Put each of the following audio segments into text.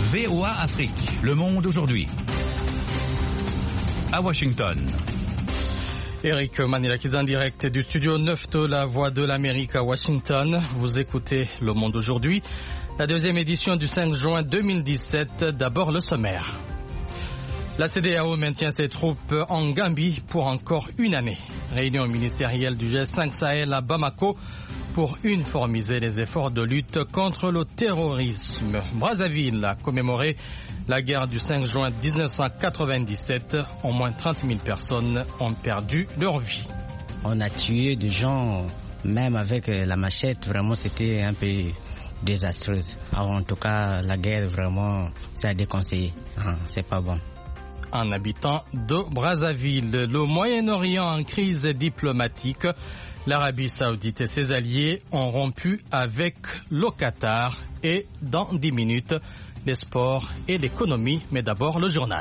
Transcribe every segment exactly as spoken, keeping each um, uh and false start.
V O A Afrique, Le Monde aujourd'hui. À Washington. Eric Manilakis en direct du studio neuf de la Voix de l'Amérique à Washington. Vous écoutez Le Monde aujourd'hui, la deuxième édition du cinq juin deux mille dix-sept. D'abord le sommaire. La C D A O maintient ses troupes en Gambie pour encore une année. Réunion ministérielle du G cinq Sahel à Bamako pour uniformiser les efforts de lutte contre le terrorisme. Brazzaville a commémoré la guerre du cinq juin mille neuf cent quatre-vingt-dix-sept. Au moins trente mille personnes ont perdu leur vie. On a tué des gens, même avec la machette. Vraiment, c'était un peu désastreux. En tout cas, la guerre, vraiment, c'est à déconseiller. C'est pas bon. Un habitant de Brazzaville, le Moyen-Orient en crise diplomatique. L'Arabie Saoudite et ses alliés ont rompu avec le Qatar. Et dans dix minutes, les sports et l'économie. Mais d'abord, le journal.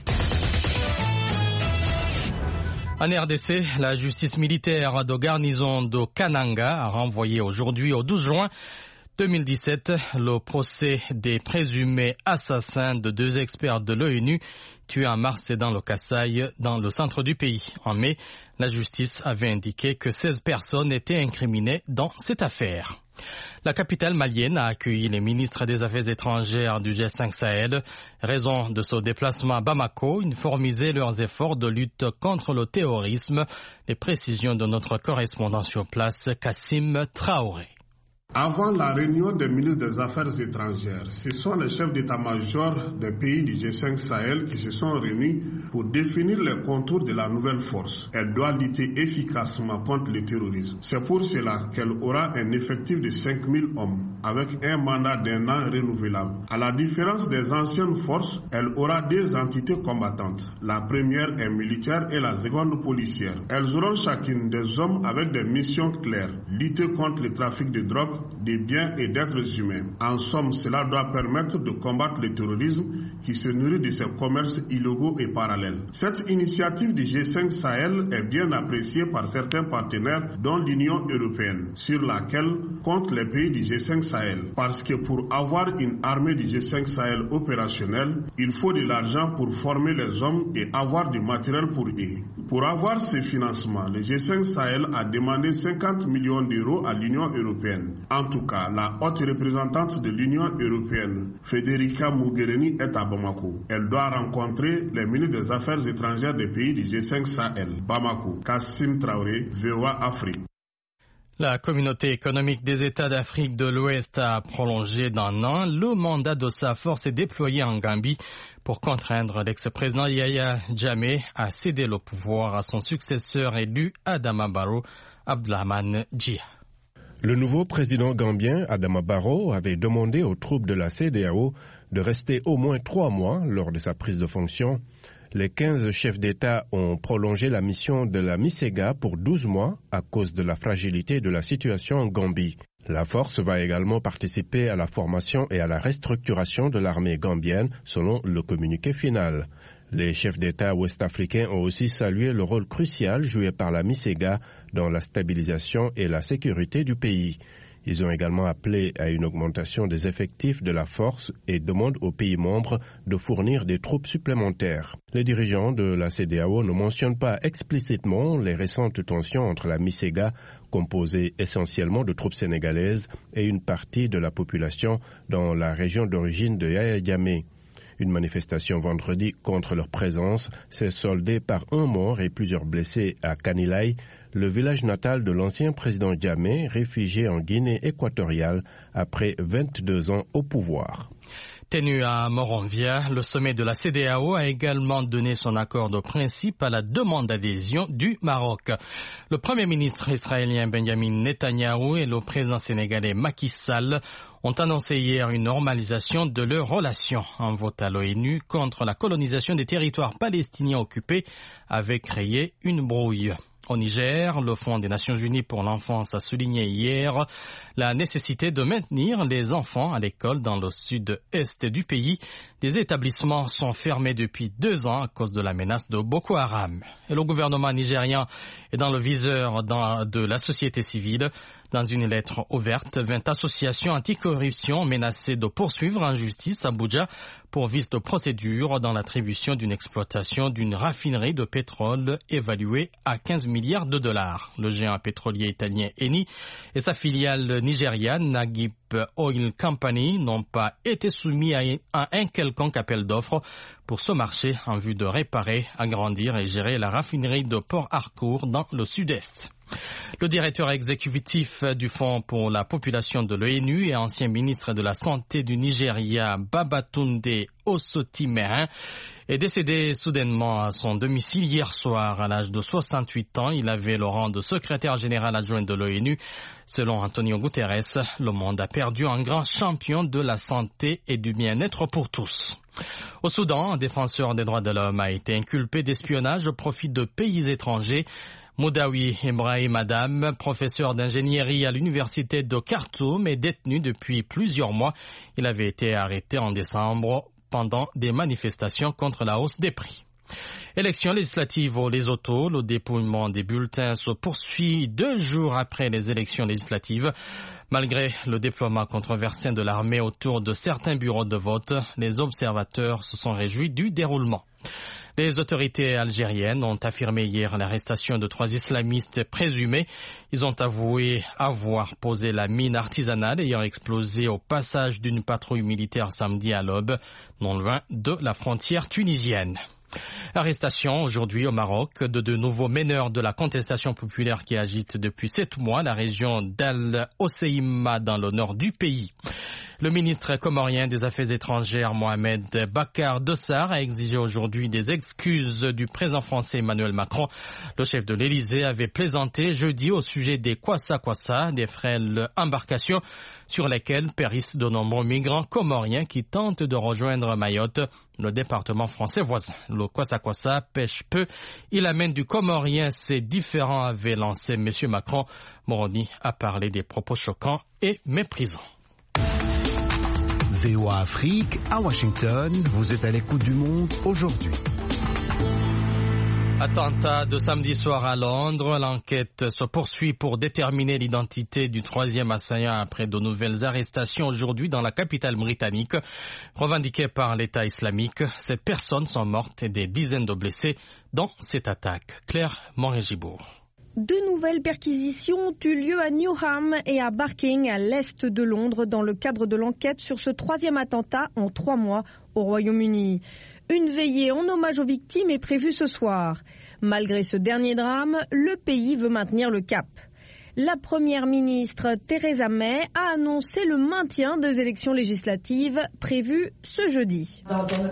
En R D C, la justice militaire de garnison de Kananga a renvoyé aujourd'hui au douze juin deux mille dix-sept le procès des présumés assassins de deux experts de l'ONU tués en mars et dans le Kasaï, dans le centre du pays. En mai, la justice avait indiqué que seize personnes étaient incriminées dans cette affaire. La capitale malienne a accueilli les ministres des Affaires étrangères du G cinq Sahel. Raison de ce déplacement à Bamako, uniformiser leurs efforts de lutte contre le terrorisme. Les précisions de notre correspondant sur place, Kassim Traoré. Avant la réunion des ministres des Affaires étrangères, ce sont les chefs d'état-major des pays du G cinq Sahel qui se sont réunis pour définir les contours de la nouvelle force. Elle doit lutter efficacement contre le terrorisme. C'est pour cela qu'elle aura un effectif de cinq mille hommes, avec un mandat d'un an renouvelable. À la différence des anciennes forces, elle aura deux entités combattantes. La première est militaire et la seconde policière. Elles auront chacune des hommes avec des missions claires, lutter contre le trafic de drogue, des biens et d'êtres humains. En somme, cela doit permettre de combattre le terrorisme qui se nourrit de ces commerces illégaux et parallèles. Cette initiative du G cinq Sahel est bien appréciée par certains partenaires, dont l'Union européenne, sur laquelle comptent les pays du G cinq Sahel. Parce que pour avoir une armée du G cinq Sahel opérationnelle, il faut de l'argent pour former les hommes et avoir du matériel pour eux. Pour avoir ce financement, le G cinq Sahel a demandé cinquante millions d'euros à l'Union européenne. En tout cas, la haute représentante de l'Union européenne, Federica Mogherini, est à Bamako. Elle doit rencontrer les ministres des Affaires étrangères des pays du G cinq Sahel. Bamako, Kassim Traoré, V O A Afrique. La communauté économique des États d'Afrique de l'Ouest a prolongé d'un an le mandat de sa force et déployé en Gambie pour contraindre l'ex-président Yahya Jammeh à céder le pouvoir à son successeur élu Adama Barrow, Abdulrahman Jia. Le nouveau président gambien, Adama Barrow, avait demandé aux troupes de la C D A O de rester au moins trois mois lors de sa prise de fonction. Les quinze chefs d'État ont prolongé la mission de la MISEGA pour douze mois à cause de la fragilité de la situation en Gambie. La force va également participer à la formation et à la restructuration de l'armée gambienne, selon le communiqué final. Les chefs d'État ouest-africains ont aussi salué le rôle crucial joué par la MISEGA dans la stabilisation et la sécurité du pays. Ils ont également appelé à une augmentation des effectifs de la force et demandent aux pays membres de fournir des troupes supplémentaires. Les dirigeants de la C D A O ne mentionnent pas explicitement les récentes tensions entre la MISEGA, composée essentiellement de troupes sénégalaises, et une partie de la population dans la région d'origine de Yahya Jammeh. Une manifestation vendredi contre leur présence s'est soldée par un mort et plusieurs blessés à Kanilai, le village natal de l'ancien président Jammeh, réfugié en Guinée équatoriale après vingt-deux ans au pouvoir. Tenu à Monrovia, le sommet de la C D A O a également donné son accord de principe à la demande d'adhésion du Maroc. Le Premier ministre israélien Benjamin Netanyahou et le président sénégalais Macky Sall ont annoncé hier une normalisation de leurs relations. Un vote à l'ONU contre la colonisation des territoires palestiniens occupés avait créé une brouille. Au Niger, le Fonds des Nations Unies pour l'enfance a souligné hier la nécessité de maintenir les enfants à l'école dans le sud-est du pays. Des établissements sont fermés depuis deux ans à cause de la menace de Boko Haram. Et le gouvernement nigérien est dans le viseur de la société civile. Dans une lettre ouverte, vingt associations anticorruption menacées de poursuivre en justice Abuja pour vice de procédure dans l'attribution d'une exploitation d'une raffinerie de pétrole évaluée à quinze milliards de dollars. Le géant pétrolier italien Eni et sa filiale nigériane Nagip Oil Company n'ont pas été soumis à un quelconque appel d'offres pour ce marché en vue de réparer, agrandir et gérer la raffinerie de Port Harcourt dans le sud-est. Le directeur exécutif du Fonds pour la population de l'ONU et ancien ministre de la Santé du Nigeria, Babatunde Osotimehin, est décédé soudainement à son domicile hier soir. À l'âge de soixante-huit ans, il avait le rang de secrétaire général adjoint de l'ONU. Selon Antonio Guterres, le monde a perdu un grand champion de la santé et du bien-être pour tous. Au Soudan, un défenseur des droits de l'homme a été inculpé d'espionnage au profit de pays étrangers. Moudawi Ibrahim Adam, professeur d'ingénierie à l'université de Khartoum, est détenu depuis plusieurs mois. Il avait été arrêté en décembre pendant des manifestations contre la hausse des prix. Élections législatives au Lesotho, le dépouillement des bulletins se poursuit deux jours après les élections législatives. Malgré le déploiement controversé de l'armée autour de certains bureaux de vote, les observateurs se sont réjouis du déroulement. Les autorités algériennes ont affirmé hier l'arrestation de trois islamistes présumés. Ils ont avoué avoir posé la mine artisanale ayant explosé au passage d'une patrouille militaire samedi à l'aube, non loin de la frontière tunisienne. Arrestation aujourd'hui au Maroc de de nouveaux meneurs de la contestation populaire qui agite depuis sept mois la région d'Al Hoceima dans le nord du pays. Le ministre comorien des Affaires étrangères Mohamed Bakar Dossar a exigé aujourd'hui des excuses du président français Emmanuel Macron. Le chef de l'Élysée avait plaisanté jeudi au sujet des kwassa-kwassa, des frêles embarcations sur lesquelles périssent de nombreux migrants comoriens qui tentent de rejoindre Mayotte, le département français voisin. Le kwassa-kwassa pêche peu. Il amène du comorien, c'est différent, avait lancé M. Macron. Moroni a parlé des propos choquants et méprisants. V O A Afrique, à Washington, vous êtes à l'écoute du monde aujourd'hui. Attentat de samedi soir à Londres. L'enquête se poursuit pour déterminer l'identité du troisième assaillant après de nouvelles arrestations aujourd'hui dans la capitale britannique. Revendiquées par l'État islamique, sept personnes sont mortes et des dizaines de blessés dans cette attaque. Claire Morégibourg. Deux nouvelles perquisitions ont eu lieu à Newham et à Barking, à l'est de Londres, dans le cadre de l'enquête sur ce troisième attentat en trois mois au Royaume-Uni. Une veillée en hommage aux victimes est prévue ce soir. Malgré ce dernier drame, le pays veut maintenir le cap. La première ministre Theresa May a annoncé le maintien des élections législatives prévues ce jeudi.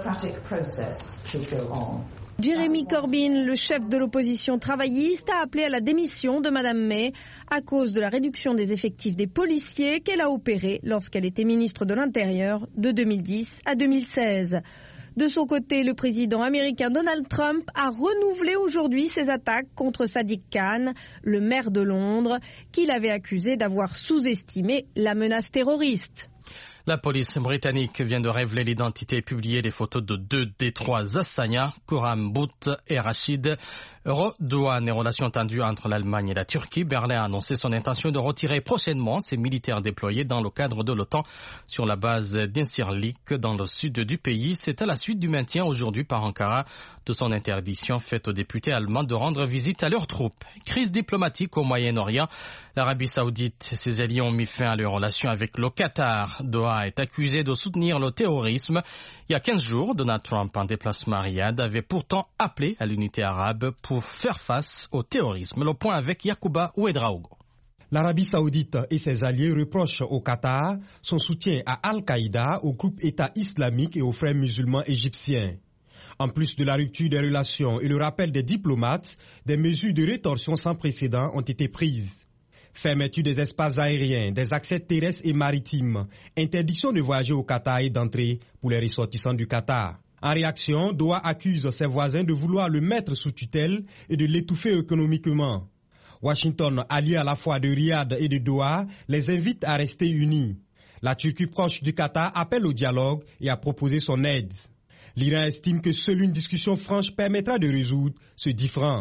Jeremy Corbyn, le chef de l'opposition travailliste, a appelé à la démission de Madame May à cause de la réduction des effectifs des policiers qu'elle a opérée lorsqu'elle était ministre de l'Intérieur de deux mille dix à deux mille seize. De son côté, le président américain Donald Trump a renouvelé aujourd'hui ses attaques contre Sadiq Khan, le maire de Londres, qu'il avait accusé d'avoir sous-estimé la menace terroriste. La police britannique vient de révéler l'identité et publier les photos de deux des trois assaillants, Khurram Butt et Rachid. Redouane et relations tendues entre l'Allemagne et la Turquie. Berlin a annoncé son intention de retirer prochainement ses militaires déployés dans le cadre de l'OTAN sur la base d'Incirlik dans le sud du pays. C'est à la suite du maintien aujourd'hui par Ankara de son interdiction faite aux députés allemands de rendre visite à leurs troupes. Crise diplomatique au Moyen-Orient. L'Arabie Saoudite et ses alliés ont mis fin à leurs relations avec le Qatar. Doha est accusé de soutenir le terrorisme. Il y a quinze jours, Donald Trump, en déplacement à Riyad, avait pourtant appelé à l'unité arabe pour faire face au terrorisme. Le point avec Yacouba Ouedraogo. L'Arabie Saoudite et ses alliés reprochent au Qatar son soutien à Al-Qaïda, au groupe État islamique et aux frères musulmans égyptiens. En plus de la rupture des relations et le rappel des diplomates, des mesures de rétorsion sans précédent ont été prises. Fermeture des espaces aériens, des accès terrestres et maritimes, interdiction de voyager au Qatar et d'entrer pour les ressortissants du Qatar. En réaction, Doha accuse ses voisins de vouloir le mettre sous tutelle et de l'étouffer économiquement. Washington, allié à la fois de Riyad et de Doha, les invite à rester unis. La Turquie proche du Qatar appelle au dialogue et à proposer son aide. L'Iran estime que seule une discussion franche permettra de résoudre ce différend.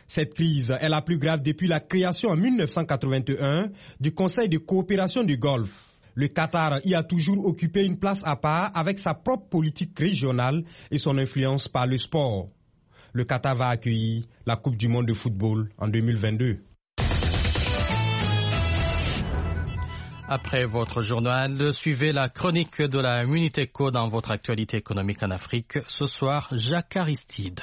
Cette crise est la plus grave depuis la création en mille neuf cent quatre-vingt-un du Conseil de coopération du Golfe. Le Qatar y a toujours occupé une place à part avec sa propre politique régionale et son influence par le sport. Le Qatar va accueillir la Coupe du monde de football en deux mille vingt-deux. Après votre journal, suivez la chronique de la Muniteco dans votre actualité économique en Afrique. Ce soir, Jacques Aristide.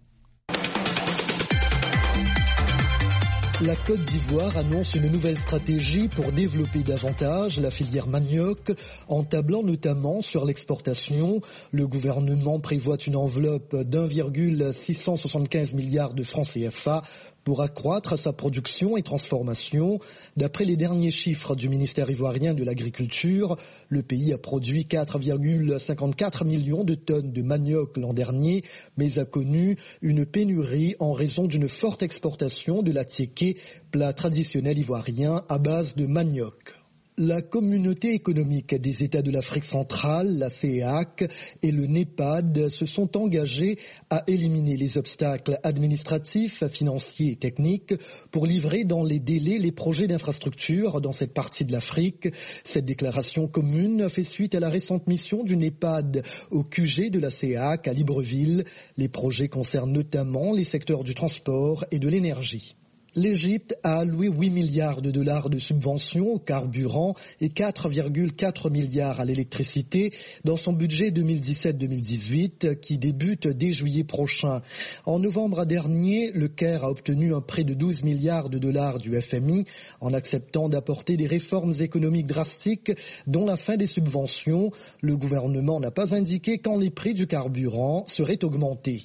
La Côte d'Ivoire annonce une nouvelle stratégie pour développer davantage la filière manioc, en tablant notamment sur l'exportation. Le gouvernement prévoit une enveloppe d'un virgule six cent soixante-quinze milliards de francs C F A pour accroître sa production et transformation. D'après les derniers chiffres du ministère ivoirien de l'Agriculture, le pays a produit quatre virgule cinquante-quatre millions de tonnes de manioc l'an dernier, mais a connu une pénurie en raison d'une forte exportation de l'attiéké, plat traditionnel ivoirien à base de manioc. La Communauté économique des États de l'Afrique centrale, la C E A C, et le NEPAD se sont engagés à éliminer les obstacles administratifs, financiers et techniques pour livrer dans les délais les projets d'infrastructure dans cette partie de l'Afrique. Cette déclaration commune fait suite à la récente mission du NEPAD au Q G de la C E A C à Libreville. Les projets concernent notamment les secteurs du transport et de l'énergie. L'Égypte a alloué huit milliards de dollars de subventions au carburant et quatre virgule quatre milliards à l'électricité dans son budget deux mille dix-sept deux mille dix-huit qui débute dès juillet prochain. En novembre dernier, le Caire a obtenu un prêt de douze milliards de dollars du F M I en acceptant d'apporter des réformes économiques drastiques dont la fin des subventions. Le gouvernement n'a pas indiqué quand les prix du carburant seraient augmentés.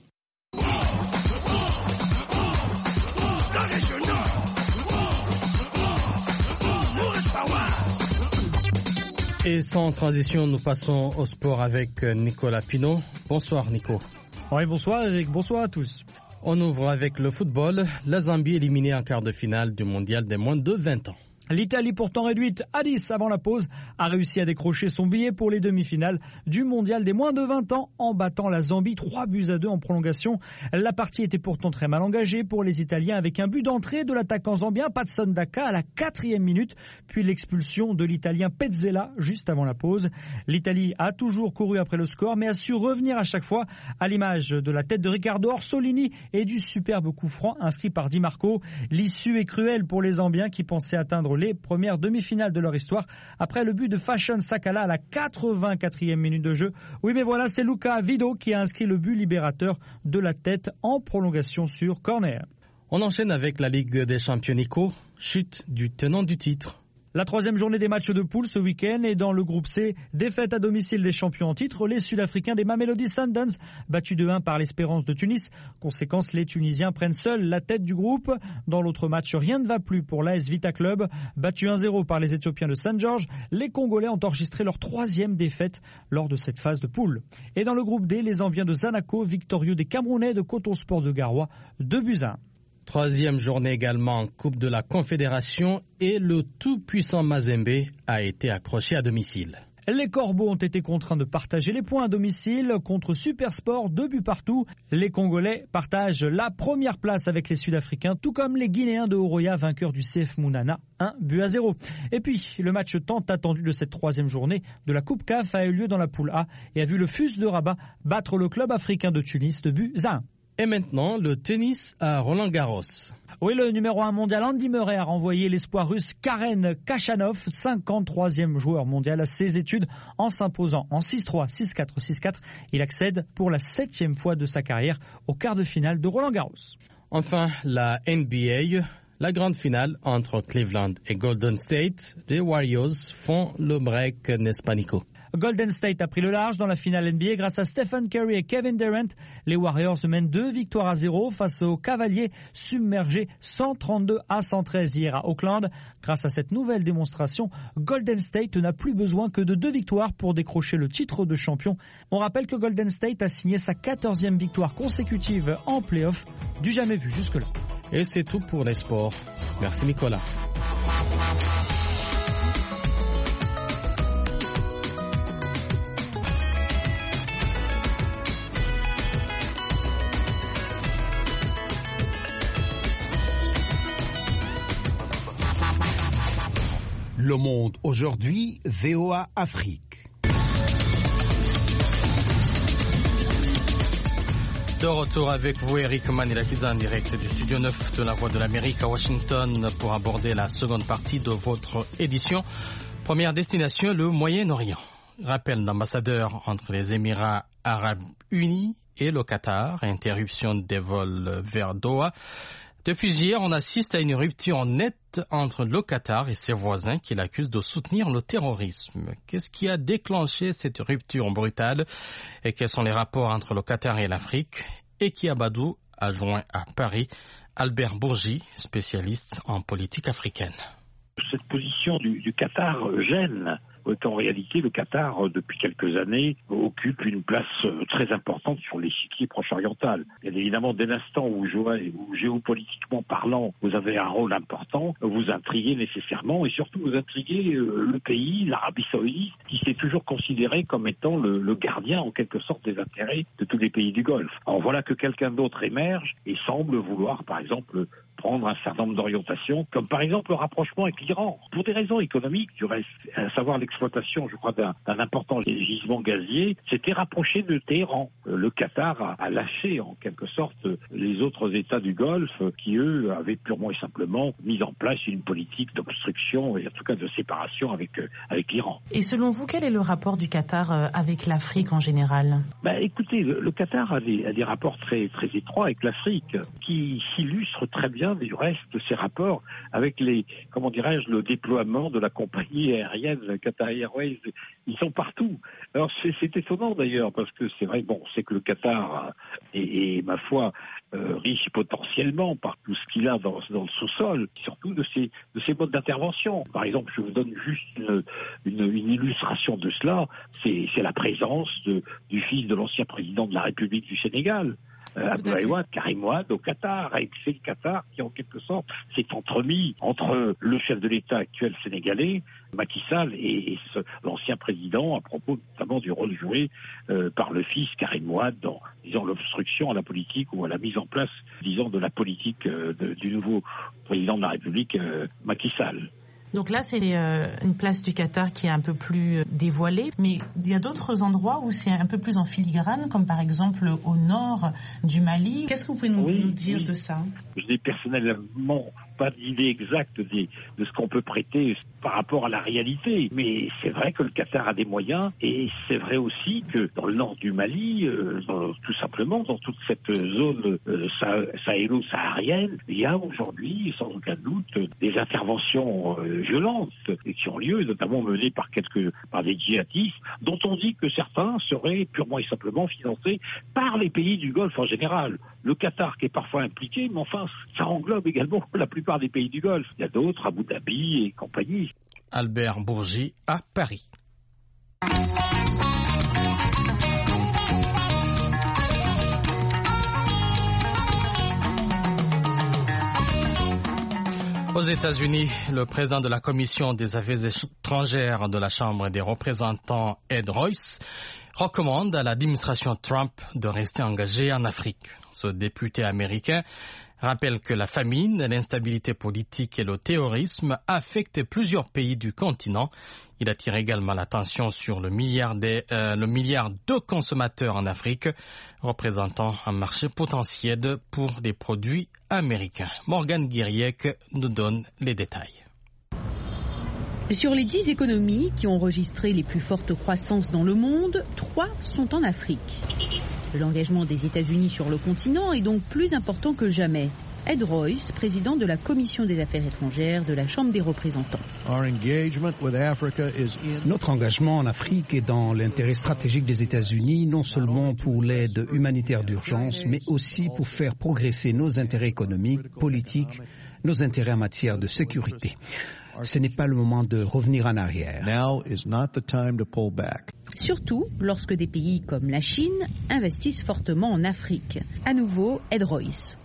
Et sans transition, nous passons au sport avec Nicolas Pinault. Bonsoir Nico. Oui, bonsoir Eric, bonsoir à tous. On ouvre avec le football. La Zambie éliminée en quart de finale du mondial des moins de vingt ans. L'Italie, pourtant réduite à dix avant la pause, a réussi à décrocher son billet pour les demi-finales du mondial des moins de vingt ans en battant la Zambie trois buts à deux en prolongation. La partie était pourtant très mal engagée pour les Italiens avec un but d'entrée de l'attaquant zambien Patson Daka à la quatrième minute, puis l'expulsion de l'Italien Pezzella juste avant la pause. L'Italie a toujours couru après le score mais a su revenir à chaque fois à l'image de la tête de Riccardo Orsolini et du superbe coup franc inscrit par Di Marco. L'issue est cruelle pour les Zambiens qui pensaient atteindre les premières demi-finales de leur histoire après le but de Fashion Sakala à la quatre-vingt-quatrième minute de jeu. Oui, mais voilà, c'est Luca Vido qui a inscrit le but libérateur de la tête en prolongation sur corner. On enchaîne avec la Ligue des Champions Nico, chute du tenant du titre. La troisième journée des matchs de poule ce week-end est dans le groupe C. Défaite à domicile des champions en titre, les Sud-Africains des Mamelodi Sundowns, battus deux un par l'Espérance de Tunis. Conséquence, les Tunisiens prennent seuls la tête du groupe. Dans l'autre match, rien ne va plus pour l'A S Vita Club. Battu un zéro par les Éthiopiens de Saint George, les Congolais ont enregistré leur troisième défaite lors de cette phase de poule. Et dans le groupe D, les Zambiens de Zanaco, victorieux des Camerounais de Coton Sport de Garoua, deux buts à un. Troisième journée également en Coupe de la Confédération et le tout-puissant Mazembe a été accroché à domicile. Les Corbeaux ont été contraints de partager les points à domicile contre Supersport, deux buts partout. Les Congolais partagent la première place avec les Sud-Africains, tout comme les Guinéens de Horoya, vainqueurs du C F Mounana, un but à zéro. Et puis, le match tant attendu de cette troisième journée de la Coupe C A F a eu lieu dans la poule A et a vu le F U S de Rabat battre le club africain de Tunis de buts à un. Et maintenant, le tennis à Roland-Garros. Oui, le numéro un mondial Andy Murray a renvoyé l'espoir russe Karen Khachanov, cinquante-troisième joueur mondial, à ses études en s'imposant en six trois, six quatre, six quatre. Il accède pour la septième fois de sa carrière au quart de finale de Roland-Garros. Enfin, la N B A, la grande finale entre Cleveland et Golden State. Les Warriors font le break, n'est-ce pas Nico ? Golden State a pris le large dans la finale N B A grâce à Stephen Curry et Kevin Durant. Les Warriors mènent deux victoires à zéro face aux Cavaliers, submergés cent trente-deux à cent treize hier à Auckland. Grâce à cette nouvelle démonstration, Golden State n'a plus besoin que de deux victoires pour décrocher le titre de champion. On rappelle que Golden State a signé sa quatorzième victoire consécutive en play-off, du jamais vu jusque-là. Et c'est tout pour les sports. Merci Nicolas. Le Monde aujourd'hui, V O A Afrique. De retour avec vous, Eric Manilakiza, en direct du studio neuf de la Voix de l'Amérique à Washington pour aborder la seconde partie de votre édition. Première destination, le Moyen-Orient. Rappel d'ambassadeur entre les Émirats arabes unis et le Qatar, interruption des vols vers Doha. Depuis hier, on assiste à une rupture nette entre le Qatar et ses voisins qui l'accusent de soutenir le terrorisme. Qu'est-ce qui a déclenché cette rupture brutale et quels sont les rapports entre le Qatar et l'Afrique? Eki Abadou a joint à Paris Albert Bourgi, spécialiste en politique africaine. Cette position du, du Qatar gêne. En réalité, le Qatar, depuis quelques années, occupe une place très importante sur l'échiquier proche-oriental. Bien évidemment, dès l'instant où, où géopolitiquement parlant, vous avez un rôle important, vous intriguez nécessairement et surtout vous intriguez euh, le pays, l'Arabie Saoudite, qui s'est toujours considéré comme étant le, le gardien, en quelque sorte, des intérêts de tous les pays du Golfe. Alors voilà que quelqu'un d'autre émerge et semble vouloir, par exemple, prendre un certain nombre d'orientations, comme par exemple le rapprochement avec l'Iran, pour des raisons économiques, du reste, à savoir l'exploitation, je crois, d'un, d'un important gisement gazier, s'était rapproché de Téhéran. Le Qatar a, a lâché, en quelque sorte, les autres États du Golfe, qui, eux, avaient purement et simplement mis en place une politique d'obstruction, et en tout cas de séparation avec, avec l'Iran. Et selon vous, quel est le rapport du Qatar avec l'Afrique en général? Bah, écoutez, le, le Qatar a des, a des rapports très, très étroits avec l'Afrique, qui s'illustrent très bien du reste de ces rapports avec les, comment dirais-je, le déploiement de la compagnie aérienne Qatar Airways. Ils sont partout. Alors c'est, c'est étonnant d'ailleurs parce que c'est vrai, bon, c'est que le Qatar est, est ma foi, euh, riche potentiellement par tout ce qu'il a dans, dans le sous-sol, surtout de ses, de ses modes d'intervention. Par exemple, je vous donne juste une, une, une illustration de cela, c'est, c'est la présence de, du fils de l'ancien président de la République du Sénégal, Euh, Abdoulaye Wade, Karim Wade au Qatar, et c'est le Qatar qui en quelque sorte s'est entremis entre le chef de l'État actuel sénégalais, Macky Sall, et, et ce, l'ancien président à propos notamment du rôle joué euh, par le fils Karim Wade dans, disons, l'obstruction à la politique ou à la mise en place, disons, de la politique euh, de, du nouveau président de la République, euh, Macky Sall. Donc là, c'est euh, une place du Qatar qui est un peu plus dévoilée, mais il y a d'autres endroits où c'est un peu plus en filigrane, comme par exemple au nord du Mali. Qu'est-ce que vous pouvez nous, oui, nous dire oui. de ça? Je n'ai personnellement pas d'idée exacte des, de ce qu'on peut prêter par rapport à la réalité, mais c'est vrai que le Qatar a des moyens, et c'est vrai aussi que dans le nord du Mali, euh, dans, tout simplement dans toute cette zone euh, sahélo-saharienne, il y a aujourd'hui sans aucun doute des interventions euh, violentes qui ont lieu, notamment menées par quelques par des djihadistes, dont on dit que certains seraient purement et simplement financés par les pays du Golfe en général. Le Qatar qui est parfois impliqué, mais enfin, ça englobe également la plupart des pays du Golfe. Il y a d'autres, Abu Dhabi et compagnie. Albert Bourgi à Paris. Aux États-Unis, le président de la Commission des Affaires étrangères de la Chambre des représentants, Ed Royce, recommande à l'administration Trump de rester engagée en Afrique. Ce député américain rappelle que la famine, l'instabilité politique et le terrorisme affectent plusieurs pays du continent. Il attire également l'attention sur le milliard, des, euh, le milliard de consommateurs en Afrique, représentant un marché potentiel pour les produits américains. Morgane Guiriec nous donne les détails. Sur les dix économies qui ont enregistré les plus fortes croissances dans le monde, trois sont en Afrique. L'engagement des États-Unis sur le continent est donc plus important que jamais. Ed Royce, président de la Commission des Affaires étrangères de la Chambre des représentants. Notre engagement en Afrique est dans l'intérêt stratégique des États-Unis, non seulement pour l'aide humanitaire d'urgence, mais aussi pour faire progresser nos intérêts économiques, politiques, nos intérêts en matière de sécurité. Ce n'est pas le moment de revenir en arrière. Surtout lorsque des pays comme la Chine investissent fortement en Afrique. À nouveau, Ed Royce.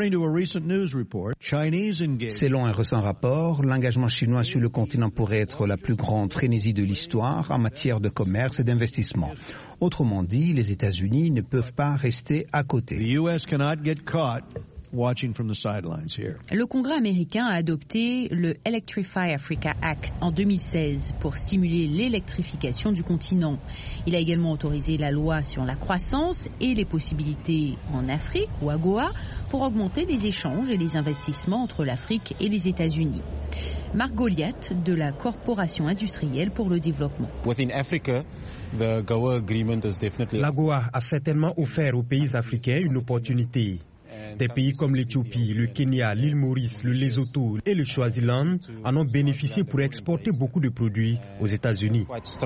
Selon un récent rapport, l'engagement chinois sur le continent pourrait être la plus grande frénésie de l'histoire en matière de commerce et d'investissement. Autrement dit, les États-Unis ne peuvent pas rester à côté. watching from the sidelines here. Le Congrès américain a adopté le Electrify Africa Act en deux mille seize pour stimuler l'électrification du continent. Il a également autorisé la loi sur la croissance et les possibilités en Afrique ou à Goa pour augmenter les échanges et les investissements entre l'Afrique et les États-Unis. Marc Goliath de la Corporation industrielle pour le développement. Within Africa, the Goa agreement is definitely... La Goa a certainement offert aux pays africains une opportunité. Des pays comme l'Éthiopie, le Kenya, l'île Maurice, le Lesotho et le Swaziland en ont bénéficié pour exporter beaucoup de produits aux États-Unis.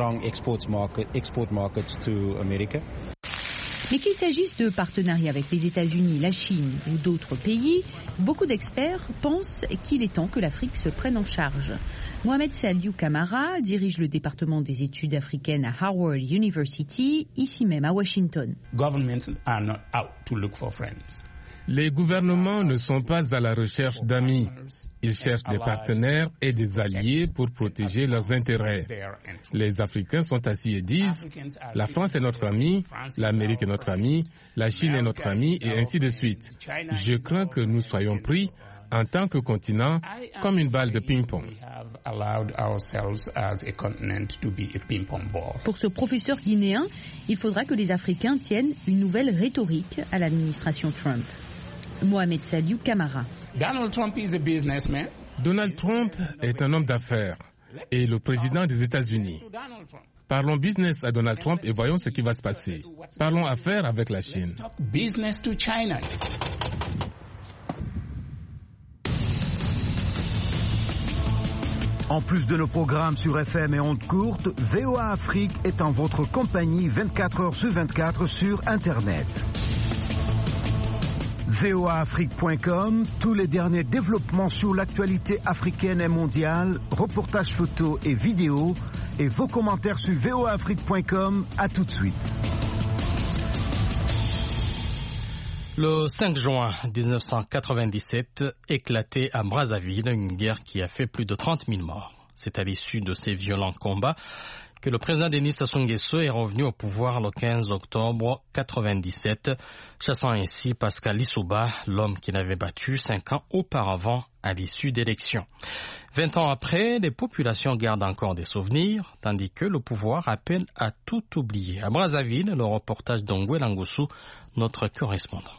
Mais qu'il s'agisse de partenariats avec les États-Unis, la Chine ou d'autres pays, beaucoup d'experts pensent qu'il est temps que l'Afrique se prenne en charge. Mohamed Saliou Kamara dirige le département des études africaines à Howard University, ici même à Washington. Governments are not out to look for friends. Les gouvernements ne sont pas à la recherche d'amis. Ils cherchent des partenaires et des alliés pour protéger leurs intérêts. Les Africains sont assis et disent « La France est notre ami, l'Amérique est notre ami, la Chine est notre ami, et ainsi de suite. » Je crains que nous soyons pris en tant que continent comme une balle de ping-pong. Pour ce professeur guinéen, il faudra que les Africains tiennent une nouvelle rhétorique à l'administration Trump. Mohamed Saliou Kamara. Donald Trump is a businessman. Donald Trump est un homme d'affaires et le président des États-Unis. Parlons business à Donald Trump et voyons ce qui va se passer. Parlons affaires avec la Chine. Business to China. En plus de nos programmes sur F M et ondes courtes, V O A Afrique est en votre compagnie vingt-quatre heures sur vingt-quatre sur Internet. V O A Afrique point com, tous les derniers développements sur l'actualité africaine et mondiale, reportages photos et vidéos, et vos commentaires sur V O A Afrique point com. À tout de suite. Le cinq juin mille neuf cent quatre-vingt-dix-sept, éclatait à Brazzaville une guerre qui a fait plus de trente mille morts. C'est à l'issue de ces violents combats que le président Denis Sassou Nguesso est revenu au pouvoir le quinze octobre quatre-vingt-dix-sept, chassant ainsi Pascal Lissouba, l'homme qu'il avait battu cinq ans auparavant à l'issue d'élections. Vingt ans après, les populations gardent encore des souvenirs, tandis que le pouvoir appelle à tout oublier. À Brazzaville, le reportage d'Ongwe Langoussou, notre correspondant.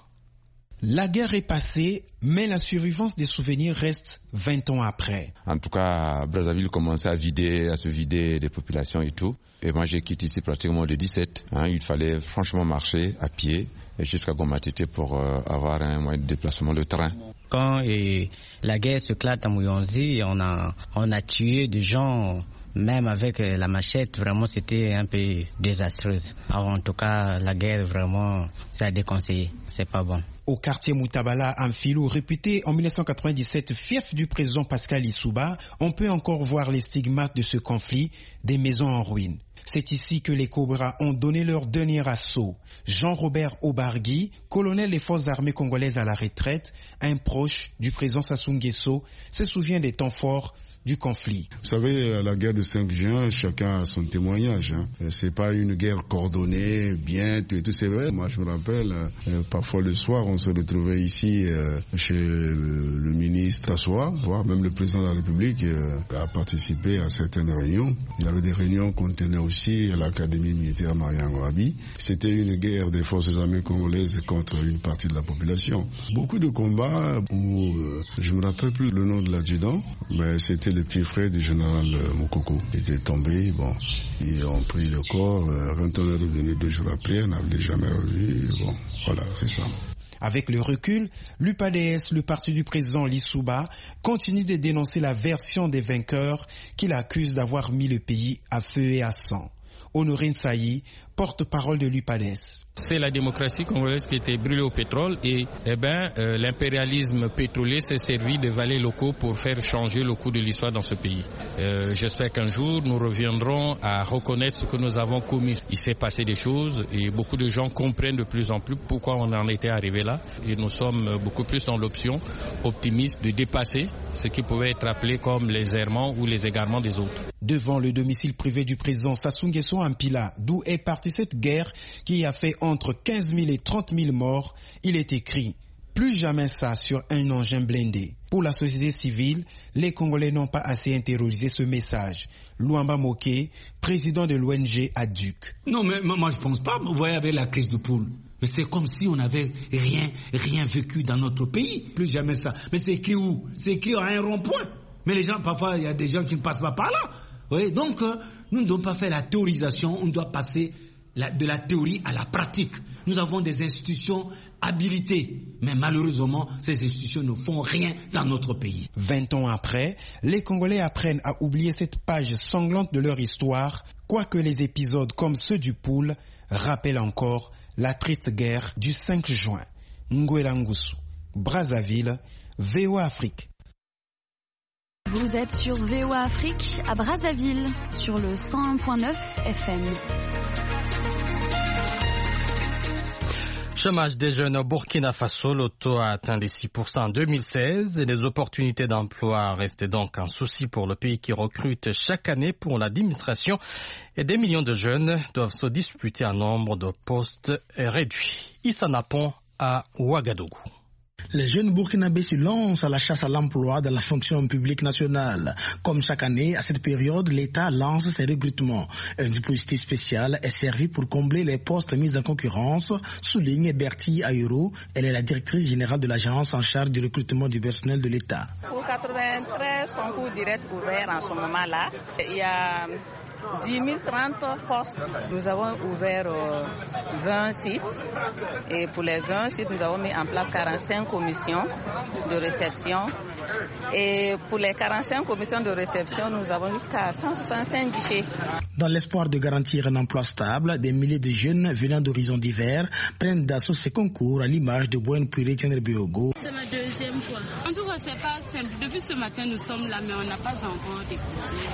La guerre est passée, mais la survivance des souvenirs reste vingt ans après. En tout cas, Brazzaville commençait à vider, à se vider des populations et tout. Et moi, j'ai quitté ici pratiquement le dix-sept. Hein, il fallait franchement marcher à pied jusqu'à Gomatete pour euh, avoir un moyen de déplacement, le train. Quand et, la guerre s'éclate à Mouyonzi, on a, on a tué des gens. Même avec la machette, vraiment, c'était un peu désastreux. En tout cas, la guerre, vraiment, c'est à déconseiller. C'est pas bon. Au quartier Moutabala, Amphilo, réputé en mille neuf cent quatre-vingt-dix-sept fief du président Pascal Lissouba, on peut encore voir les stigmates de ce conflit, des maisons en ruine. C'est ici que les Cobras ont donné leur dernier assaut. Jean-Robert Obargui, colonel des forces armées congolaises à la retraite, un proche du président Sassou Nguesso, se souvient des temps forts du conflit. Vous savez, à la guerre de cinq juin, chacun a son témoignage. Hein. C'est pas une guerre coordonnée, bien, tout et tout, c'est vrai. Moi, je me rappelle, euh, parfois le soir, on se retrouvait ici euh, chez le, le ministre Tassoa, voire même le président de la République euh, a participé à certaines réunions. Il y avait des réunions qu'on tenait aussi à l'Académie militaire Mariango Abi. C'était une guerre des forces armées congolaises contre une partie de la population. Beaucoup de combats où, euh, je me rappelle plus le nom de l'adjudant, mais c'était le petit frère du général Moukoko. Il était tombé, bon, ils ont pris le corps, quand on est revenu deux jours après, on n'avait jamais revu, bon, voilà, c'est ça. Avec le recul, l'U P A D S, le parti du président Lissouba, continue de dénoncer la version des vainqueurs qu'il accuse d'avoir mis le pays à feu et à sang. Honorine Saï, porte-parole de l'U P A D S. C'est la démocratie congolaise qui était brûlée au pétrole et eh ben, euh, l'impérialisme pétrolier s'est servi de valets locaux pour faire changer le cours de l'histoire dans ce pays. Euh, j'espère qu'un jour nous reviendrons à reconnaître ce que nous avons commis. Il s'est passé des choses et beaucoup de gens comprennent de plus en plus pourquoi on en était arrivé là et nous sommes beaucoup plus dans l'option optimiste de dépasser ce qui pouvait être appelé comme les errements ou les égarements des autres. Devant le domicile privé du président Sassou Nguesso en Pila, d'où est partie cette guerre qui a fait entre quinze mille et trente mille morts, il est écrit Plus jamais ça sur un engin blindé. Pour la société civile, les Congolais n'ont pas assez intériorisé ce message. Luamba Moké, président de l'O N G à Duc. Non, mais moi je pense pas. Vous voyez avec la crise de poule. Mais c'est comme si on n'avait rien, rien vécu dans notre pays. Plus jamais ça. Mais c'est écrit où? C'est écrit à un rond-point. Mais les gens, parfois, il y a des gens qui ne passent pas par là. Oui, donc, euh, nous ne devons pas faire la théorisation. On doit passer la, de la théorie à la pratique. Nous avons des institutions habilitées. Mais malheureusement, ces institutions ne font rien dans notre pays. Vingt ans après, les Congolais apprennent à oublier cette page sanglante de leur histoire, quoique les épisodes comme ceux du Poule rappellent encore la triste guerre du cinq juin. Nguela Ngusu, Brazzaville, V O A Afrique. Vous êtes sur V O A Afrique à Brazzaville, sur le cent un point neuf F M. Chômage des jeunes au Burkina Faso, le taux a atteint les six pour cent en deux mille seize et les opportunités d'emploi restaient donc un souci pour le pays qui recrute chaque année pour l'administration et des millions de jeunes doivent se disputer un nombre de postes réduits. Issa Napon à Ouagadougou. Les jeunes burkinabés se lancent à la chasse à l'emploi dans la fonction publique nationale. Comme chaque année, à cette période, l'État lance ses recrutements. Un dispositif spécial est servi pour combler les postes mis en concurrence, souligne Bertie Ayoro. Elle est la directrice générale de l'agence en charge du recrutement du personnel de l'État. Pour quatre-vingt-treize concours directs ouverts en ce moment-là, il y a dix mille trente postes. Nous avons ouvert euh, vingt sites et pour les vingt sites, nous avons mis en place quarante-cinq commissions de réception. Et pour les quarante-cinq commissions de réception, nous avons jusqu'à cent soixante-cinq guichets. Dans l'espoir de garantir un emploi stable, des milliers de jeunes venant d'horizons divers prennent d'assaut ces concours à l'image de Bouane Puré Tchenrebiogo. C'est ma deuxième fois. En tout cas, c'est pas simple. Depuis ce matin, nous sommes là, mais on n'a pas encore déposé.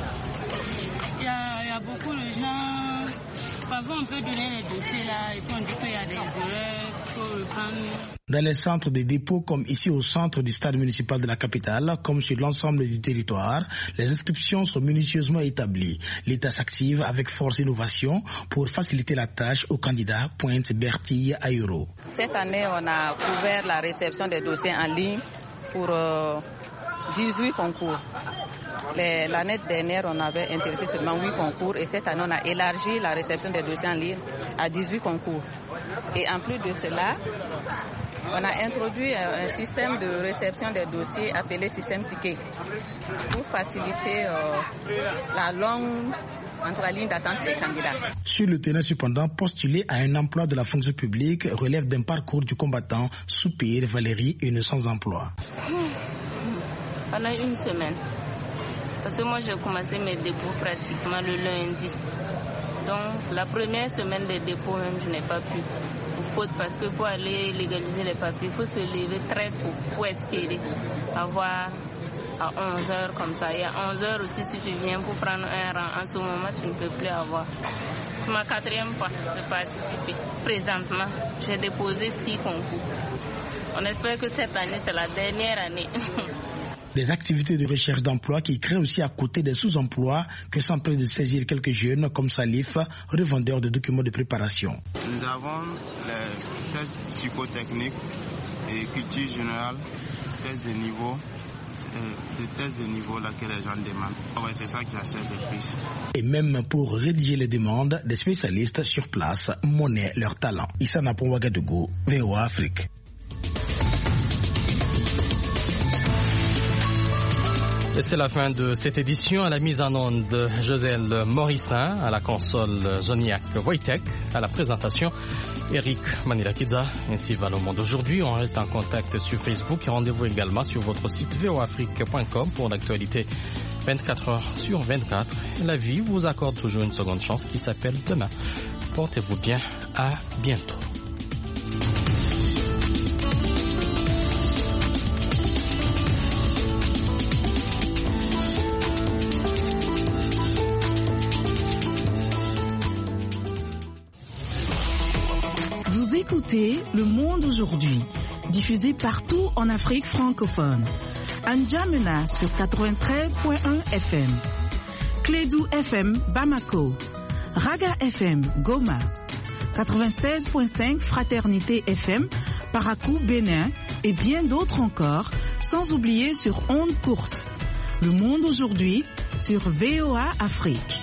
Il y a, il y a beaucoup de gens. Parfois, on peut donner les dossiers là, et puis on dit qu'il y a des erreurs, il faut reprendre. Dans les centres de dépôt, comme ici au centre du stade municipal de la capitale, comme sur l'ensemble du territoire, les inscriptions sont minutieusement établies. L'État s'active avec force innovation pour faciliter la tâche aux candidats, pointe Bertille Ayoro. Cette année, on a ouvert la réception des dossiers en ligne pour euh, dix-huit concours. Les, l'année dernière, on avait intéressé seulement huit concours et cette année, on a élargi la réception des dossiers en ligne à dix-huit concours. Et en plus de cela, on a introduit un système de réception des dossiers appelé système ticket pour faciliter euh, la longue entre la ligne d'attente des candidats. Sur le terrain, cependant, postuler à un emploi de la fonction publique relève d'un parcours du combattant Soupir Valérie et ne sans emploi. Pendant une semaine. Parce que moi, j'ai commencé mes dépôts pratiquement le lundi. Donc, la première semaine des dépôts, même, je n'ai pas pu. Faute parce que pour aller légaliser les papiers, il faut se lever très tôt pour espérer avoir à onze heures comme ça. Et à onze heures aussi, si tu viens pour prendre un rang, en ce moment, tu ne peux plus avoir. C'est ma quatrième fois de participer. Présentement, j'ai déposé six concours. On espère que cette année, c'est la dernière année. Des activités de recherche d'emploi qui créent aussi à côté des sous-emplois que s'empressent de saisir quelques jeunes comme Salif, revendeur de documents de préparation. Nous avons les tests psychotechniques et culture générale, tests de niveau, des tests de niveau là que les gens demandent. Ouais, c'est ça qui achète le plus. Et même pour rédiger les demandes, des spécialistes sur place monnaient leur talent. Issa Napon Ouagadougou, V O A Afrique. Et c'est la fin de cette édition. À la mise en onde, Joselle Morissin, à la console Zoniac Wojtek, à la présentation Eric Manilakidza. Ainsi va le monde aujourd'hui. On reste en contact sur Facebook et rendez-vous également sur votre site v o afrique point com pour l'actualité vingt-quatre heures sur vingt-quatre. La vie vous accorde toujours une seconde chance qui s'appelle demain. Portez-vous bien. À bientôt. Écoutez Le Monde aujourd'hui, diffusé partout en Afrique francophone. N'Djamena sur quatre-vingt-treize point un F M. Clédou F M Bamako. Raga F M Goma. quatre-vingt-seize point cinq Fraternité F M Parakou Bénin et bien d'autres encore, sans oublier sur ondes courtes. Le monde aujourd'hui sur V O A Afrique.